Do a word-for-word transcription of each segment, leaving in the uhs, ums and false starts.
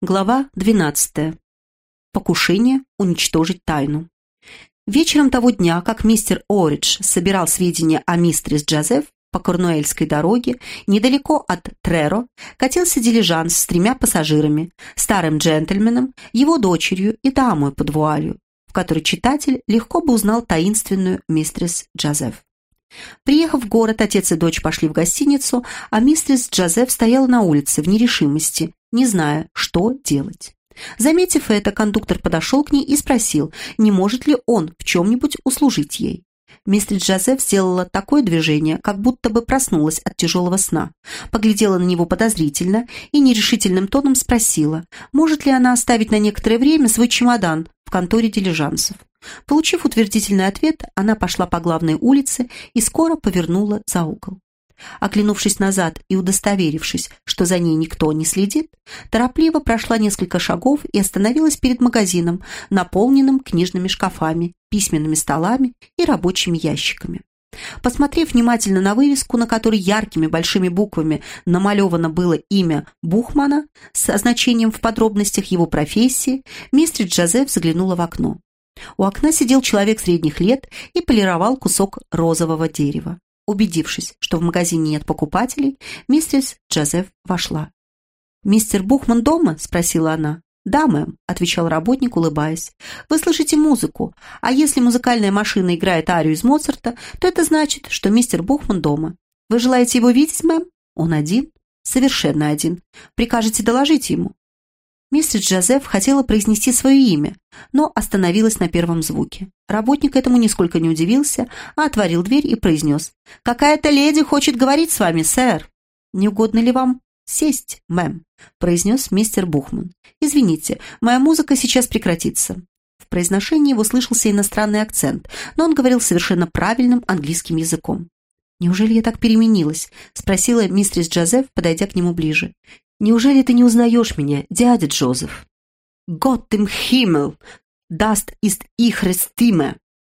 Глава двенадцатая. Покушение уничтожить тайну. Вечером того дня, как мистер Оридж собирал сведения о мистерис Джозеф по Корнуэльской дороге, недалеко от Треро катился дилижанс с тремя пассажирами, старым джентльменом, его дочерью и дамой под вуалью, в которой читатель легко бы узнал таинственную мистерис Джозеф. Приехав в город, отец и дочь пошли в гостиницу, а мистерис Джозеф стояла на улице в нерешимости, не зная, что делать. Заметив это, кондуктор подошел к ней и спросил, не может ли он в чем-нибудь услужить ей. Мистерис Джозеф сделала такое движение, как будто бы проснулась от тяжелого сна, поглядела на него подозрительно и нерешительным тоном спросила, может ли она оставить на некоторое время свой чемодан в конторе дилижансов. Получив утвердительный ответ, она пошла по главной улице и скоро повернула за угол. Оглянувшись назад и удостоверившись, что за ней никто не следит, торопливо прошла несколько шагов и остановилась перед магазином, наполненным книжными шкафами, письменными столами и рабочими ящиками. Посмотрев внимательно на вывеску, на которой яркими большими буквами намалевано было имя Бухмана с означением в подробностях его профессии, мистер Джозеф заглянула в окно. У окна сидел человек средних лет и полировал кусок розового дерева. Убедившись, что в магазине нет покупателей, мистерис Джозеф вошла. «Мистер Бухман дома?» – спросила она. «Да, мэм», – отвечал работник, улыбаясь. «Вы слышите музыку, а если музыкальная машина играет арию из Моцарта, то это значит, что мистер Бухман дома. Вы желаете его видеть, мэм? Он один?» «Совершенно один. Прикажете доложить ему?» Мистер Джозеф хотела произнести свое имя, но остановилась на первом звуке. Работник этому нисколько не удивился, а отворил дверь и произнес: «Какая-то леди хочет говорить с вами, сэр». «Не угодно ли вам сесть, мэм?» – произнес мистер Бухман. «Извините, моя музыка сейчас прекратится». В произношении его слышался иностранный акцент, но он говорил совершенно правильным английским языком. «Неужели я так переменилась?» – спросила мистерис Джозеф, подойдя к нему ближе. «Неужели ты не узнаешь меня, дядя Джозеф?» «Gott im Himmel, das ist ihre Stimme!»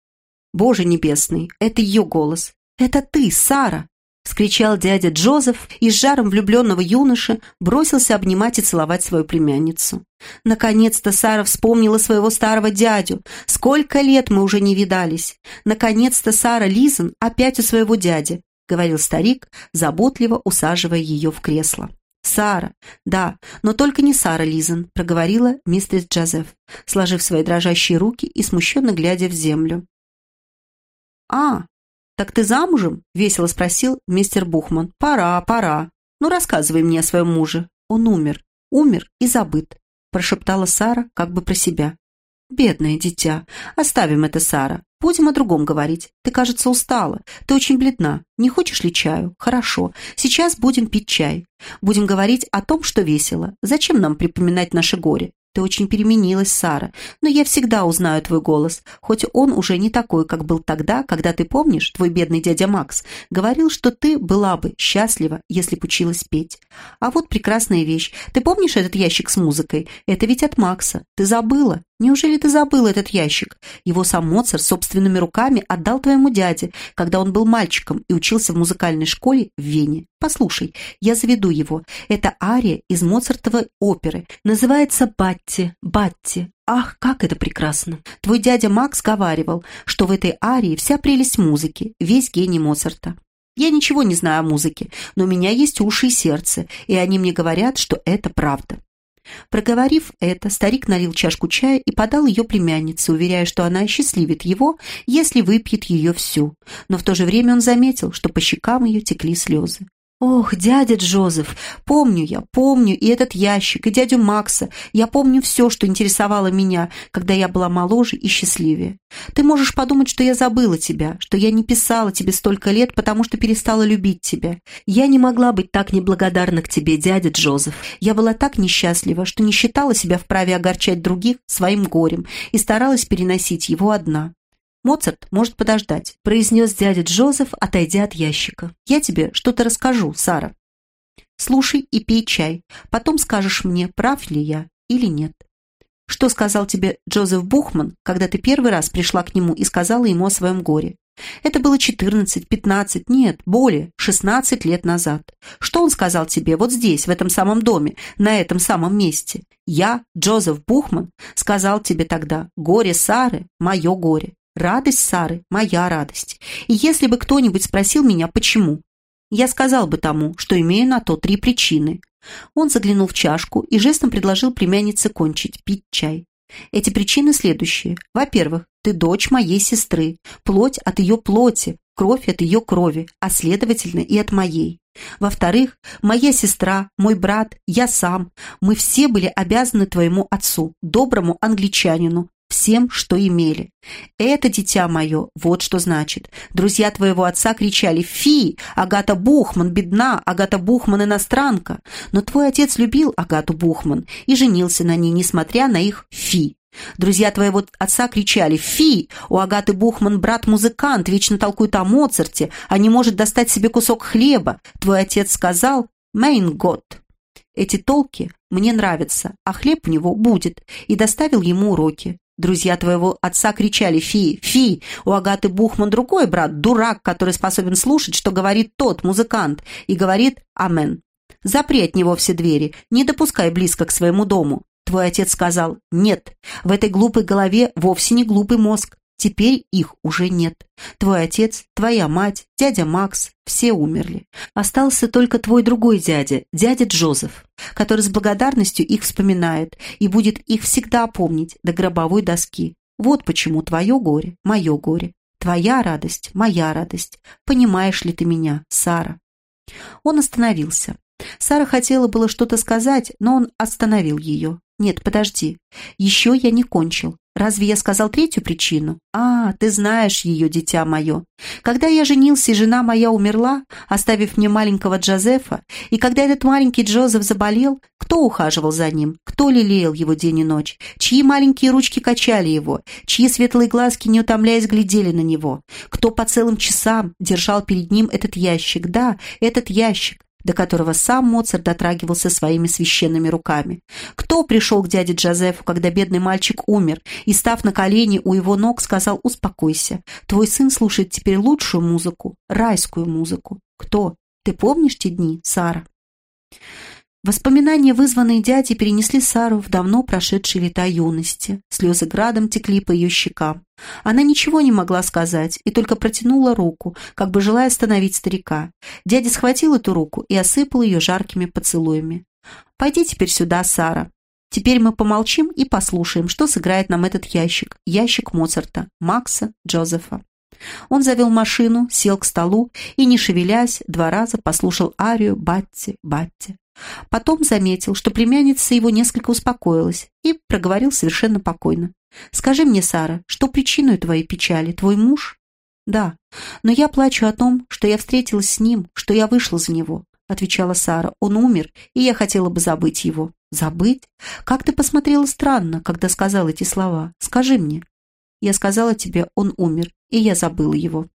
«Боже небесный, это ее голос! Это ты, Сара!» — вскричал дядя Джозеф и с жаром влюбленного юноши бросился обнимать и целовать свою племянницу. Наконец-то Сара вспомнила своего старого дядю. Сколько лет мы уже не видались! Наконец-то Сара Лизен опять у своего дяди, — говорил старик, заботливо усаживая ее в кресло. «Сара, да, но только не Сара Лизен», — проговорила мистерис Джозеф, сложив свои дрожащие руки и смущенно глядя в землю. «А, так ты замужем?» — весело спросил мистер Бухман. «Пора, пора. Ну, рассказывай мне о своем муже. Он умер, умер и забыт», — прошептала Сара как бы про себя. «Бедное дитя. Оставим это, Сара. Будем о другом говорить. Ты, кажется, устала. Ты очень бледна. Не хочешь ли чаю? Хорошо. Сейчас будем пить чай. Будем говорить о том, что весело. Зачем нам припоминать наше горе? Ты очень переменилась, Сара, но я всегда узнаю твой голос, хоть он уже не такой, как был тогда, когда, ты помнишь, твой бедный дядя Макс говорил, что ты была бы счастлива, если бы училась петь. А вот прекрасная вещь. Ты помнишь этот ящик с музыкой? Это ведь от Макса. Ты забыла? Неужели ты забыла этот ящик? Его сам Моцарт собственными руками отдал твоему дяде, когда он был мальчиком и учился в музыкальной школе в Вене. Послушай, я заведу его. Это ария из Моцартовой оперы. Называется «Батти, Батти». Ах, как это прекрасно! Твой дядя Макс говаривал, что в этой арии вся прелесть музыки, весь гений Моцарта. Я ничего не знаю о музыке, но у меня есть уши и сердце, и они мне говорят, что это правда. Проговорив это, старик налил чашку чая и подал ее племяннице, уверяя, что она осчастливит его, если выпьет ее всю. Но в то же время он заметил, что по щекам ее текли слезы. «Ох, дядя Джозеф, помню я, помню и этот ящик, и дядю Макса. Я помню все, что интересовало меня, когда я была моложе и счастливее. Ты можешь подумать, что я забыла тебя, что я не писала тебе столько лет, потому что перестала любить тебя. Я не могла быть так неблагодарна к тебе, дядя Джозеф. Я была так несчастлива, что не считала себя вправе огорчать других своим горем и старалась переносить его одна. «Моцарт может подождать», — произнес дядя Джозеф, отойдя от ящика. «Я тебе что-то расскажу, Сара. Слушай и пей чай. Потом скажешь мне, прав ли я или нет. Что сказал тебе Джозеф Бухман, когда ты первый раз пришла к нему и сказала ему о своем горе? Это было четырнадцать, пятнадцать, нет, более, шестнадцать лет назад. Что он сказал тебе вот здесь, в этом самом доме, на этом самом месте? Я, Джозеф Бухман, сказал тебе тогда: горе Сары – мое горе, радость Сары – моя радость. И если бы кто-нибудь спросил меня, почему, я сказал бы тому, что имею на то три причины. Он заглянул в чашку и жестом предложил племяннице кончить, пить чай. Эти причины следующие. Во-первых, ты дочь моей сестры, плоть от ее плоти, кровь от ее крови, а следовательно и от моей. Во-вторых, моя сестра, мой брат, я сам, мы все были обязаны твоему отцу, доброму англичанину, всем, что имели. Это, дитя мое, вот что значит. Друзья твоего отца кричали: «Фи! Агата Бухман бедна, Агата Бухман иностранка!» Но твой отец любил Агату Бухман и женился на ней, несмотря на их «фи». Друзья твоего отца кричали: «Фи! У Агаты Бухман брат-музыкант, вечно толкует о Моцарте, а не может достать себе кусок хлеба». Твой отец сказал: «Мейн год». Эти толки мне нравятся, а хлеб у него будет, и доставил ему уроки. Друзья твоего отца кричали: «Фи! Фи! У Агаты Бухман другой брат, дурак, который способен слушать, что говорит тот музыкант, и говорит «Амен». Запри от него все двери, не допускай близко к своему дому». Твой отец сказал: «Нет, в этой глупой голове вовсе не глупый мозг. Теперь их уже нет. Твой отец, твоя мать, дядя Макс – все умерли. Остался только твой другой дядя, дядя Джозеф, который с благодарностью их вспоминает и будет их всегда помнить до гробовой доски. Вот почему твое горе – мое горе, твоя радость – моя радость. Понимаешь ли ты меня, Сара?» Он остановился. Сара хотела было что-то сказать, но он остановил ее. «Нет, подожди. Еще я не кончил. Разве я сказал третью причину? А, ты знаешь ее, дитя мое. Когда я женился, и жена моя умерла, оставив мне маленького Джозефа, и когда этот маленький Джозеф заболел, кто ухаживал за ним? Кто лелеял его день и ночь? Чьи маленькие ручки качали его? Чьи светлые глазки, не утомляясь, глядели на него? Кто по целым часам держал перед ним этот ящик? Да, этот ящик, до которого сам Моцарт дотрагивался своими священными руками. Кто пришел к дяде Джозефу, когда бедный мальчик умер, и, став на колени у его ног, сказал: «Успокойся, твой сын слушает теперь лучшую музыку, райскую музыку». Кто? Ты помнишь те дни, Сара? Воспоминания, вызванные дядей, перенесли Сару в давно прошедшие лета юности. Слезы градом текли по ее щекам. Она ничего не могла сказать и только протянула руку, как бы желая остановить старика. Дядя схватил эту руку и осыпал ее жаркими поцелуями. «Пойди теперь сюда, Сара. Теперь мы помолчим и послушаем, что сыграет нам этот ящик, ящик Моцарта, Макса Джозефа». Он завел машину, сел к столу и, не шевелясь, два раза послушал арию «Батти, Батти». Потом заметил, что племянница его несколько успокоилась, и проговорил совершенно спокойно: «Скажи мне, Сара, что причиной твоей печали? Твой муж?» «Да, но я плачу о том, что я встретилась с ним, что я вышла за него», — отвечала Сара. «Он умер, и я хотела бы забыть его». «Забыть? Как ты посмотрела странно, когда сказала эти слова? Скажи мне». «Я сказала тебе, он умер, и я забыла его».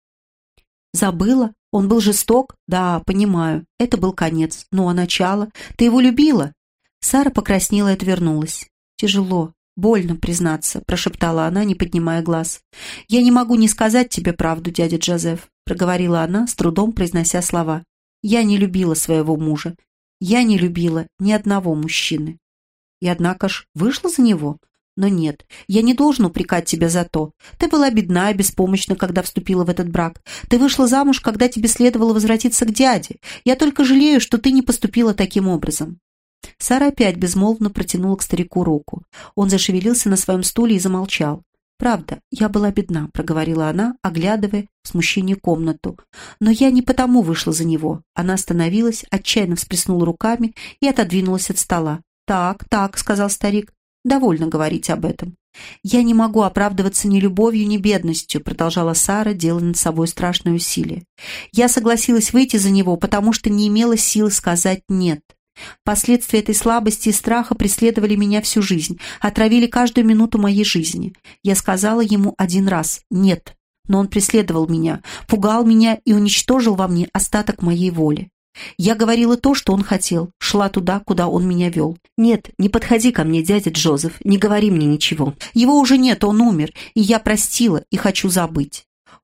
«Забыла? Он был жесток?» «Да, понимаю. Это был конец. Ну, а начало? Ты его любила?» Сара покраснела и отвернулась. «Тяжело, больно признаться», — прошептала она, не поднимая глаз. «Я не могу не сказать тебе правду, дядя Джозеф», — проговорила она, с трудом произнося слова. «Я не любила своего мужа. Я не любила ни одного мужчины». «И однако ж вышла за него?» «Но нет, я не должен упрекать тебя за то. Ты была бедна и беспомощна, когда вступила в этот брак. Ты вышла замуж, когда тебе следовало возвратиться к дяде. Я только жалею, что ты не поступила таким образом». Сара опять безмолвно протянула к старику руку. Он зашевелился на своем стуле и замолчал. «Правда, я была бедна», — проговорила она, оглядывая в смущении комнату. «Но я не потому вышла за него». Она остановилась, отчаянно всплеснула руками и отодвинулась от стола. «Так, так», — сказал старик. «Довольно говорить об этом». «Я не могу оправдываться ни любовью, ни бедностью», продолжала Сара, делая над собой страшное усилие. «Я согласилась выйти за него, потому что не имела сил сказать «нет». Последствия этой слабости и страха преследовали меня всю жизнь, отравили каждую минуту моей жизни. Я сказала ему один раз «нет», но он преследовал меня, пугал меня и уничтожил во мне остаток моей воли. Я говорила то, что он хотел, шла туда, куда он меня вел. «Нет, не подходи ко мне, дядя Джозеф, не говори мне ничего. Его уже нет, он умер, и я простила и хочу забыть».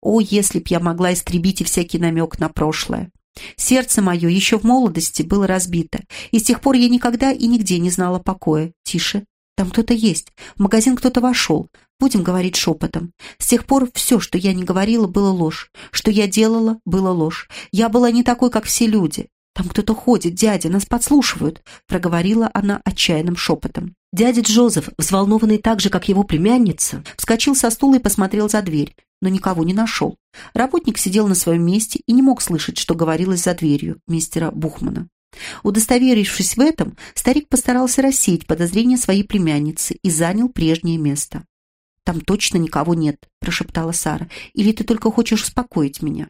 О, если б я могла истребить и всякий намек на прошлое! Сердце мое еще в молодости было разбито, и с тех пор я никогда и нигде не знала покоя. Тише, там кто-то есть. В магазин кто-то вошел. Будем говорить шепотом. С тех пор все, что я не говорила, было ложь. Что я делала, было ложь. Я была не такой, как все люди. Там кто-то ходит, дядя, нас подслушивают, проговорила она отчаянным шепотом. Дядя Джозеф, взволнованный так же, как его племянница, вскочил со стула и посмотрел за дверь, но никого не нашел. Работник сидел на своем месте и не мог слышать, что говорилось за дверью мистера Бухмана. Удостоверившись в этом, старик постарался рассеять подозрения своей племянницы и занял прежнее место. «Там точно никого нет», – прошептала Сара. «Или ты только хочешь успокоить меня?»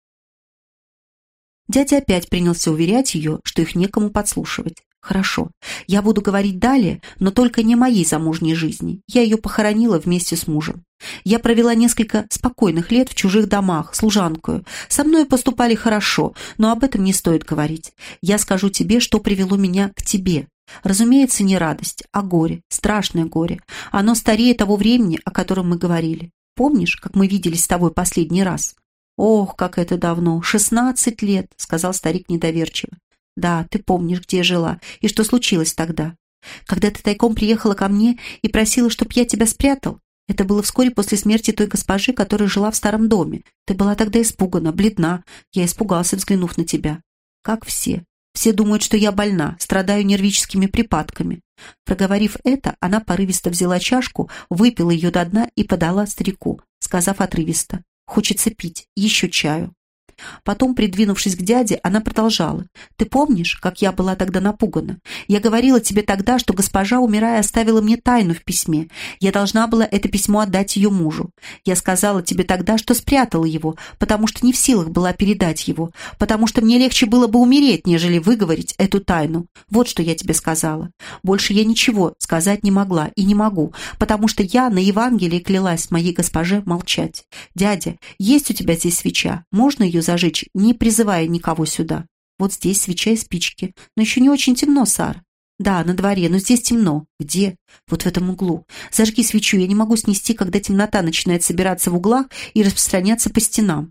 Дядя опять принялся уверять ее, что их некому подслушивать. «Хорошо, я буду говорить далее, но только не о моей замужней жизни. Я ее похоронила вместе с мужем. Я провела несколько спокойных лет в чужих домах, служанкою. Со мной поступали хорошо, но об этом не стоит говорить. Я скажу тебе, что привело меня к тебе. Разумеется, не радость, а горе, страшное горе. Оно старее того времени, о котором мы говорили. Помнишь, как мы виделись с тобой последний раз?» «Ох, как это давно! Шестнадцать лет!» — сказал старик недоверчиво. «Да, ты помнишь, где я жила, и что случилось тогда. Когда ты тайком приехала ко мне и просила, чтоб я тебя спрятал. Это было вскоре после смерти той госпожи, которая жила в старом доме. Ты была тогда испугана, бледна. Я испугался, взглянув на тебя. Как все. Все думают, что я больна, страдаю нервическими припадками». Проговорив это, она порывисто взяла чашку, выпила ее до дна и подала старику, сказав отрывисто: «Хочется пить, еще чаю». Потом, придвинувшись к дяде, она продолжала. «Ты помнишь, как я была тогда напугана? Я говорила тебе тогда, что госпожа, умирая, оставила мне тайну в письме. Я должна была это письмо отдать ее мужу. Я сказала тебе тогда, что спрятала его, потому что не в силах была передать его, потому что мне легче было бы умереть, нежели выговорить эту тайну. Вот что я тебе сказала. Больше я ничего сказать не могла и не могу, потому что я на Евангелии клялась моей госпоже молчать. Дядя, есть у тебя здесь свеча? Можно ее зажечь, не призывая никого сюда? Вот здесь свеча и спички. Но еще не очень темно, Сара. Да, на дворе, но здесь темно. Где? Вот в этом углу. Зажги свечу, я не могу снести, когда темнота начинает собираться в углах и распространяться по стенам».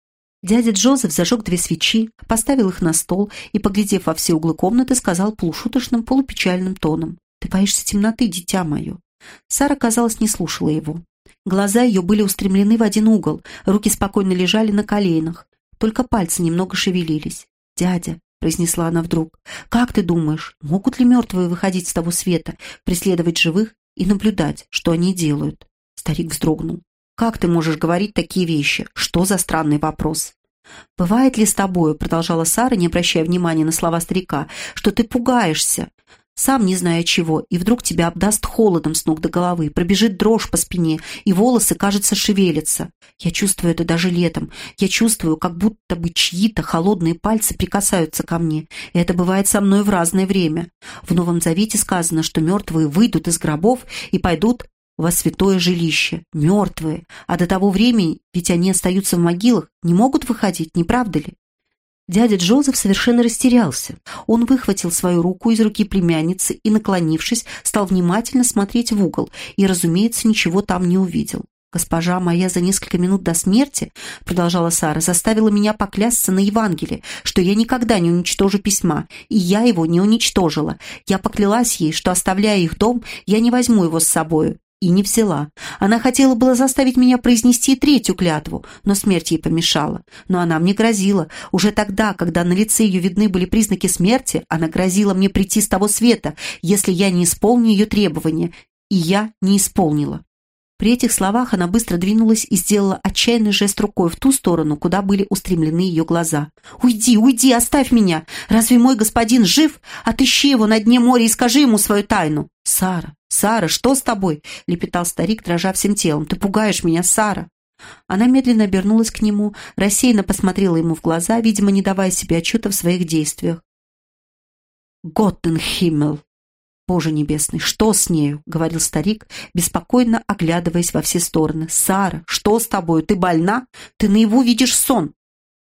Дядя Джозеф зажег две свечи, поставил их на стол и, поглядев во все углы комнаты, сказал полушуточным, полупечальным тоном: «Ты боишься темноты, дитя мое?» Сара, казалось, не слушала его. Глаза ее были устремлены в один угол, руки спокойно лежали на коленях. Только пальцы немного шевелились. «Дядя», — произнесла она вдруг, — «как ты думаешь, могут ли мертвые выходить с того света, преследовать живых и наблюдать, что они делают?» Старик вздрогнул. «Как ты можешь говорить такие вещи? Что за странный вопрос?» «Бывает ли с тобою, — продолжала Сара, не обращая внимания на слова старика, — что ты пугаешься, сам не зная чего, и вдруг тебя обдаст холодом с ног до головы, пробежит дрожь по спине, и волосы, кажется, шевелятся. Я чувствую это даже летом. Я чувствую, как будто бы чьи-то холодные пальцы прикасаются ко мне, и это бывает со мной в разное время. В Новом Завете сказано, что мертвые выйдут из гробов и пойдут во святое жилище. Мертвые. А до того времени, ведь они остаются в могилах, не могут выходить, не правда ли?» Дядя Джозеф совершенно растерялся. Он выхватил свою руку из руки племянницы и, наклонившись, стал внимательно смотреть в угол и, разумеется, ничего там не увидел. «Госпожа моя за несколько минут до смерти, — продолжала Сара, — заставила меня поклясться на Евангелии, что я никогда не уничтожу письма, и я его не уничтожила. Я поклялась ей, что, оставляя их дом, я не возьму его с собою. И не взяла. Она хотела было заставить меня произнести третью клятву, но смерть ей помешала. Но она мне грозила. Уже тогда, когда на лице ее видны были признаки смерти, она грозила мне прийти с того света, если я не исполню ее требования. И я не исполнила». При этих словах она быстро двинулась и сделала отчаянный жест рукой в ту сторону, куда были устремлены ее глаза. «Уйди, уйди, оставь меня! Разве мой господин жив? Отыщи его на дне моря и скажи ему свою тайну!» «Сара, Сара, что с тобой?» — лепетал старик, дрожа всем телом. «Ты пугаешь меня, Сара!» Она медленно обернулась к нему, рассеянно посмотрела ему в глаза, видимо, не давая себе отчета в своих действиях. «Готтенхиммел! Боже небесный, что с нею?» — говорил старик, беспокойно оглядываясь во все стороны. «Сара, что с тобой? Ты больна? Ты наяву видишь сон!»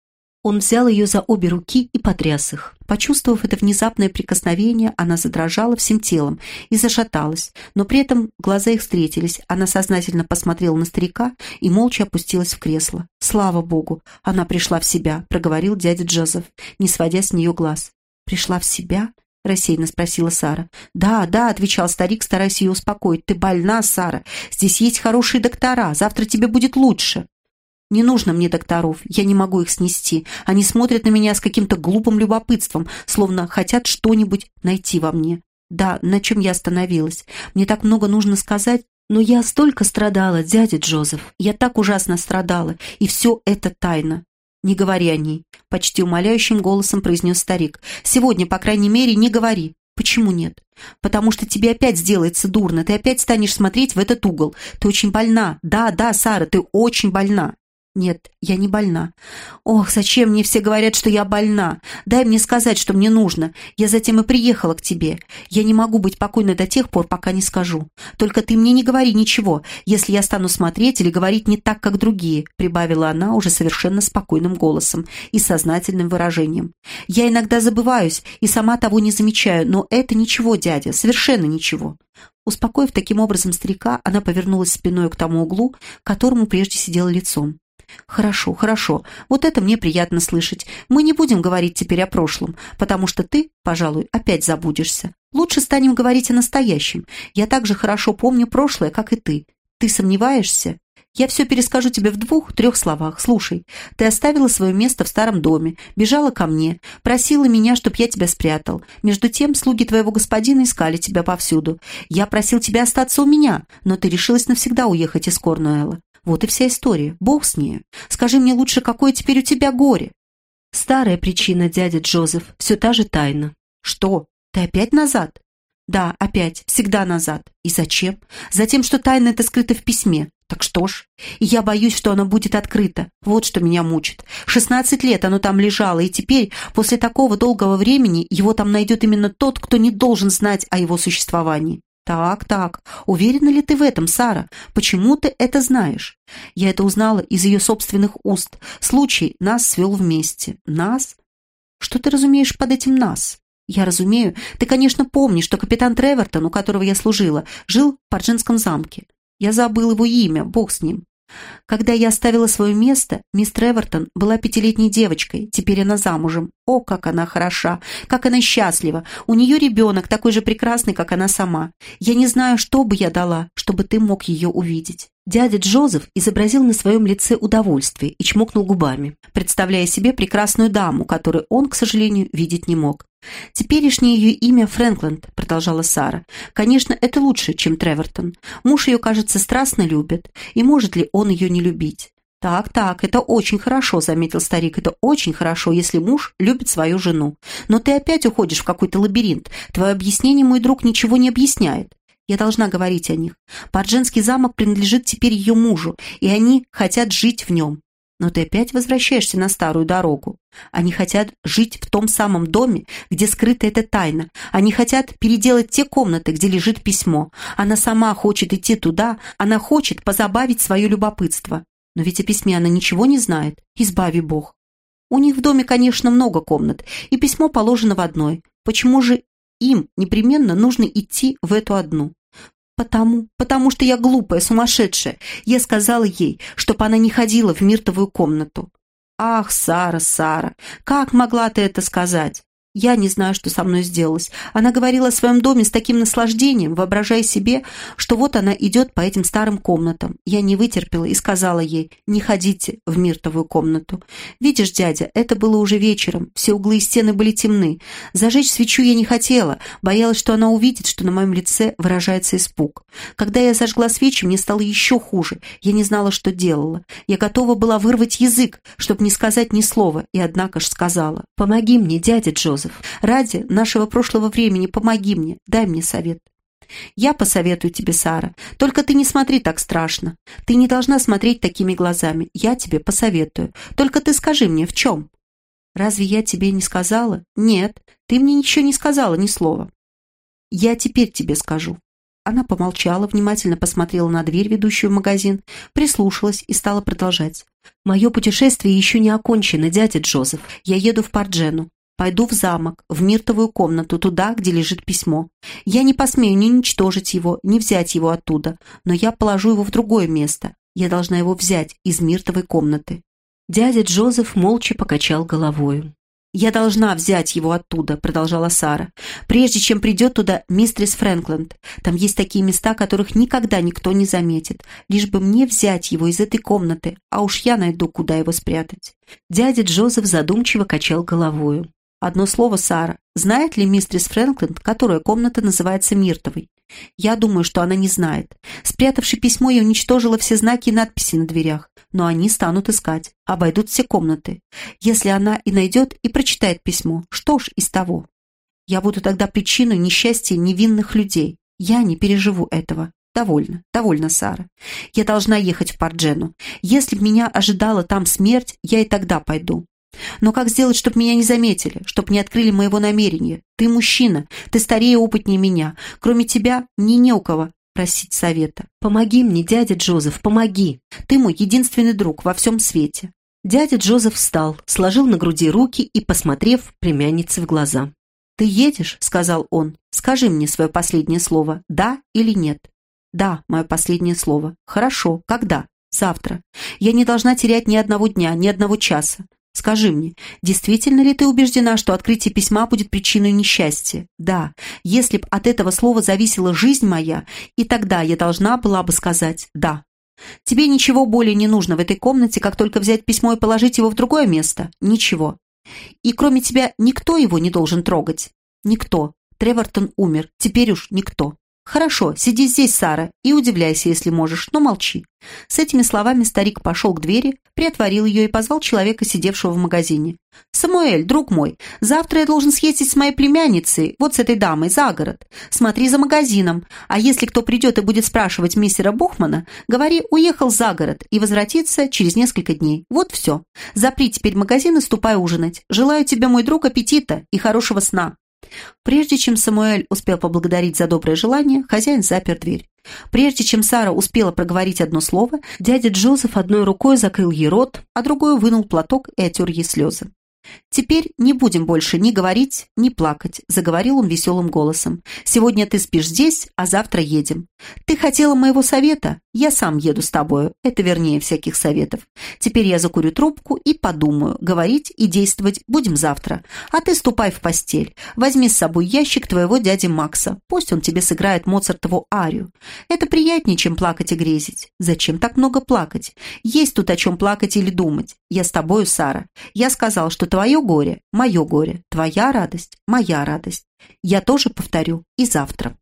Он взял ее за обе руки и потряс их. Почувствовав это внезапное прикосновение, она задрожала всем телом и зашаталась, но при этом глаза их встретились. Она сознательно посмотрела на старика и молча опустилась в кресло. «Слава Богу! Она пришла в себя», — проговорил дядя Джозеф, не сводя с нее глаз. «Пришла в себя?» — рассеянно спросила Сара. «Да, да», — отвечал старик, стараясь ее успокоить. «Ты больна, Сара. Здесь есть хорошие доктора. Завтра тебе будет лучше». «Не нужно мне докторов, я не могу их снести. Они смотрят на меня с каким-то глупым любопытством, словно хотят что-нибудь найти во мне. Да, на чем я остановилась? Мне так много нужно сказать, но я столько страдала, дядя Джозеф. Я так ужасно страдала, и все это тайна». «Не говори о ней», — почти умоляющим голосом произнес старик. «Сегодня, по крайней мере, не говори». «Почему нет?» «Потому что тебе опять сделается дурно, ты опять станешь смотреть в этот угол. Ты очень больна. Да, да, Сара, ты очень больна». «Нет, я не больна». «Ох, зачем мне все говорят, что я больна? Дай мне сказать, что мне нужно. Я затем и приехала к тебе. Я не могу быть покойной до тех пор, пока не скажу. Только ты мне не говори ничего, если я стану смотреть или говорить не так, как другие», прибавила она уже совершенно спокойным голосом и сознательным выражением. «Я иногда забываюсь и сама того не замечаю, но это ничего, дядя, совершенно ничего». Успокоив таким образом старика, она повернулась спиной к тому углу, к которому прежде сидела лицом. «Хорошо, хорошо, вот это мне приятно слышать. Мы не будем говорить теперь о прошлом, потому что ты, пожалуй, опять забудешься. Лучше станем говорить о настоящем. Я так же хорошо помню прошлое, как и ты. Ты сомневаешься? Я все перескажу тебе в двух-трех словах. Слушай, ты оставила свое место в старом доме, бежала ко мне, просила меня, чтоб я тебя спрятал. Между тем слуги твоего господина искали тебя повсюду. Я просил тебя остаться у меня, но ты решилась навсегда уехать из Корнуэлла. Вот и вся история. Бог с нею. Скажи мне лучше, какое теперь у тебя горе?» «Старая причина, дядя Джозеф, все та же тайна». «Что? Ты опять назад?» «Да, опять. Всегда назад. И зачем?» «Затем, что тайна эта скрыта в письме». «Так что ж? И я боюсь, что оно будет открыто. Вот что меня мучит. Шестнадцать лет оно там лежало, и теперь, после такого долгого времени, его там найдет именно тот, кто не должен знать о его существовании». «Так, так. Уверена ли ты в этом, Сара? Почему ты это знаешь?» «Я это узнала из ее собственных уст. Случай нас свел вместе». «Нас? Что ты разумеешь под этим «нас»?» «Я разумею. Ты, конечно, помнишь, что капитан Тревортон, у которого я служила, жил в Порджинском замке. Я забыл его имя, бог с ним. Когда я оставила свое место, мисс Тревортон была пятилетней девочкой, теперь она замужем. О, как она хороша, как она счастлива. У нее ребенок, такой же прекрасный, как она сама. Я не знаю, что бы я дала, чтобы ты мог ее увидеть». Дядя Джозеф изобразил на своем лице удовольствие и чмокнул губами, представляя себе прекрасную даму, которую он, к сожалению, видеть не мог. «Теперешнее ее имя Фрэнкланд», — продолжала Сара. «Конечно, это лучше, чем Тревортон. Муж ее, кажется, страстно любит. И может ли он ее не любить?» «Так, так, это очень хорошо», — заметил старик. «Это очень хорошо, если муж любит свою жену. Но ты опять уходишь в какой-то лабиринт. Твое объяснение, мой друг, ничего не объясняет. Я должна говорить о них. Порджинский замок принадлежит теперь ее мужу, и они хотят жить в нем. Но ты опять возвращаешься на старую дорогу. Они хотят жить в том самом доме, где скрыта эта тайна. Они хотят переделать те комнаты, где лежит письмо. Она сама хочет идти туда, она хочет позабавить свое любопытство. Но ведь о письме она ничего не знает. Избави Бог. У них в доме, конечно, много комнат, и письмо положено в одной. Почему же им непременно нужно идти в эту одну? Потому, потому что я глупая, сумасшедшая. Я сказала ей, чтобы она не ходила в миртовую комнату. Ах, Сара, Сара, как могла ты это сказать? Я не знаю, что со мной сделалось. Она говорила о своем доме с таким наслаждением, воображая себе, что вот она идет по этим старым комнатам. Я не вытерпела и сказала ей: не ходите в миртовую комнату. Видишь, дядя, это было уже вечером, все углы и стены были темны. Зажечь свечу я не хотела, боялась, что она увидит, что на моем лице выражается испуг. Когда я зажгла свечи, мне стало еще хуже. Я не знала, что делала. Я готова была вырвать язык, чтобы не сказать ни слова, и однако ж сказала: помоги мне, дядя Джозеф. Ради нашего прошлого времени помоги мне, дай мне совет. Я посоветую тебе, Сара, только ты не смотри так страшно. Ты не должна смотреть такими глазами. Я тебе посоветую. Только ты скажи мне, в чем? Разве я тебе не сказала? Нет, ты мне ничего не сказала, ни слова. Я теперь тебе скажу. Она помолчала, внимательно посмотрела на дверь, ведущую в магазин, прислушалась и стала продолжать. «Мое путешествие еще не окончено, дядя Джозеф. Я еду в Парджену. Пойду в замок, в миртовую комнату, туда, где лежит письмо. Я не посмею ни уничтожить его, ни взять его оттуда, но я положу его в другое место. Я должна его взять из миртовой комнаты». Дядя Джозеф молча покачал головою. «Я должна взять его оттуда», — продолжала Сара, «прежде чем придет туда мистерис Фрэнкленд. Там есть такие места, которых никогда никто не заметит, лишь бы мне взять его из этой комнаты, а уж я найду, куда его спрятать». Дядя Джозеф задумчиво качал головою. «Одно слово, Сара. Знает ли мистерис Фрэнкленд, которая комната называется Миртовой? Я думаю, что она не знает. Спрятавши письмо, я уничтожила все знаки и надписи на дверях, но они станут искать, обойдут все комнаты. Если она и найдет, и прочитает письмо, что ж из того? Я буду тогда причиной несчастья невинных людей. Я не переживу этого. Довольно, довольно, Сара. Я должна ехать в Парджену. Если б меня ожидала там смерть, я и тогда пойду. Но как сделать, чтобы меня не заметили, чтобы не открыли моего намерения? Ты мужчина, ты старее и опытнее меня. Кроме тебя, мне не у кого просить совета. Помоги мне, дядя Джозеф, помоги. Ты мой единственный друг во всем свете». Дядя Джозеф встал, сложил на груди руки и, посмотрев племяннице в глаза. «Ты едешь?» — сказал он. «Скажи мне свое последнее слово, да или нет?» «Да, мое последнее слово». «Хорошо. Когда?» «Завтра. Я не должна терять ни одного дня, ни одного часа. Скажи мне, действительно ли ты убеждена, что открытие письма будет причиной несчастья? Да, если б от этого слова зависела жизнь моя, и тогда я должна была бы сказать «да». Тебе ничего более не нужно в этой комнате, как только взять письмо и положить его в другое место? Ничего. И кроме тебя никто его не должен трогать? Никто. Тревортон умер, теперь уж никто. «Хорошо, сиди здесь, Сара, и удивляйся, если можешь, но молчи». С этими словами старик пошел к двери, приотворил ее и позвал человека, сидевшего в магазине. «Самуэль, друг мой, завтра я должен съездить с моей племянницей, вот с этой дамой, за город. Смотри за магазином, а если кто придет и будет спрашивать мистера Бухмана, говори, уехал за город и возвратится через несколько дней. Вот все. Запри теперь магазин и ступай ужинать. Желаю тебе, мой друг, аппетита и хорошего сна». Прежде чем Самуэль успел поблагодарить за доброе желание, хозяин запер дверь. Прежде чем Сара успела проговорить одно слово, дядя Джозеф одной рукой закрыл ей рот, а другой вынул платок и отер ей слезы. «Теперь не будем больше ни говорить, ни плакать», — заговорил он веселым голосом. «Сегодня ты спишь здесь, а завтра едем. Ты хотела моего совета? Я сам еду с тобою. Это вернее всяких советов. Теперь я закурю трубку и подумаю. Говорить и действовать будем завтра. А ты ступай в постель. Возьми с собой ящик твоего дяди Макса. Пусть он тебе сыграет Моцартову арию. Это приятнее, чем плакать и грезить. Зачем так много плакать? Есть тут о чем плакать или думать. Я с тобою, Сара. Я сказал, что твое горе – мое горе, твоя радость – моя радость. Я тоже повторю и завтра».